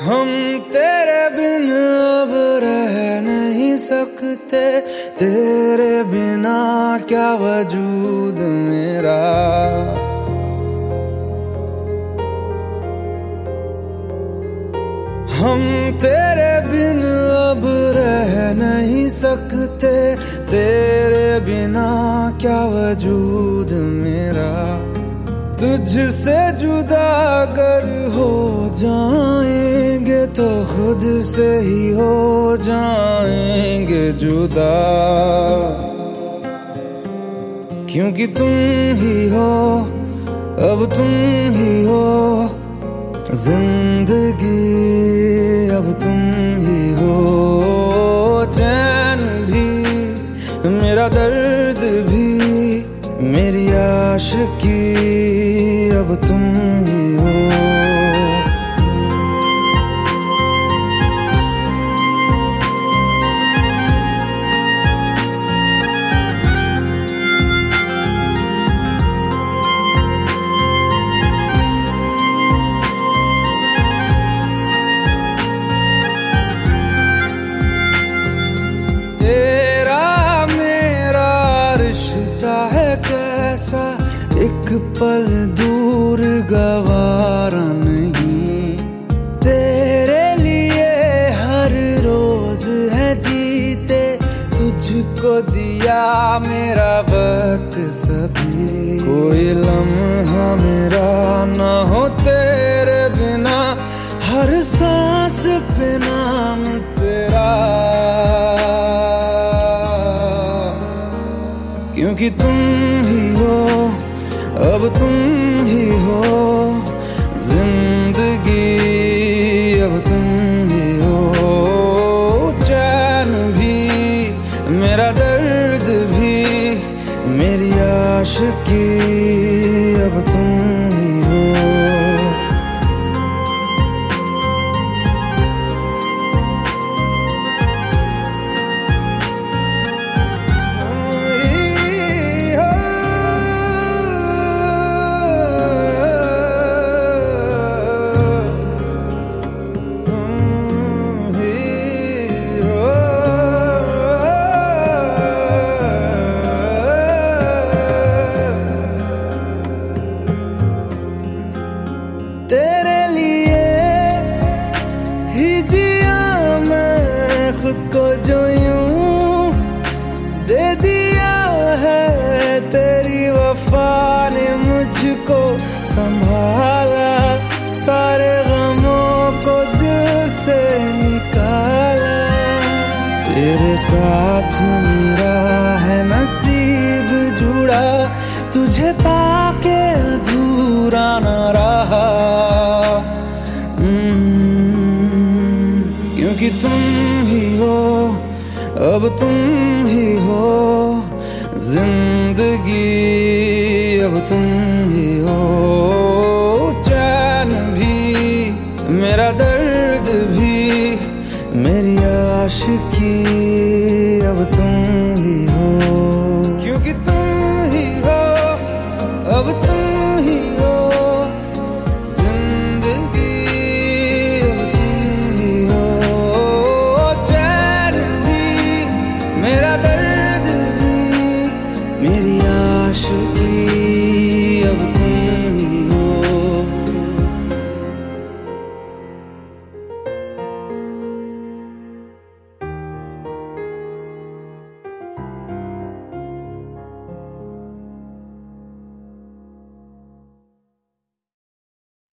हम तेरे बिन अब रह नहीं सकते, तेरे बिना क्या वजूद मेरा। हम तेरे बिन अब रह नहीं सकते, तेरे बिना क्या वजूद मेरा। तुझसे जुदा अगर हो जाएंगे तो खुद से ही हो जाएंगे जुदा, क्योंकि तुम ही हो, अब तुम ही हो जिंदगी, अब तुम ही हो चैन भी, मेरा दर्द भी, मेरी आशिकी, अब तुम ही हो। कैसा एक पल दूर गवारा नहीं, तेरे लिए हर रोज है जीते, तुझको दिया मेरा वक्त सभी। कोई लम्हा मेरा ना हो तेरे बिना, हर सांस पे नाम तेरा, क्योंकि तुम ही हो, अब तुम ही हो जिंदगी, अब तुम ही हो चैन भी, मेरा दर्द भी, मेरी आशिकी, अब तुम ही हो। तेरे लिए ही जिया मैं खुद को, जो यूं दे दिया है तेरी वफा ने मुझको संभाला, सारे गमों को दिल से निकाला। तेरे साथ मेरा है नसीब जुड़ा, तुझे पाके अधूरा न रहा, क्योंकि तुम ही हो, अब तुम ही हो जिंदगी, अब तुम ही हो चैन भी, मेरा दर्द भी, मेरी आशिकी, अब तुम ही हो, क्योंकि तुम ही हो, अब तुम ही हो जिंदगी, अब तुम ही हो चैन भी, मेरा दर्द भी, मेरी आशिकी, अब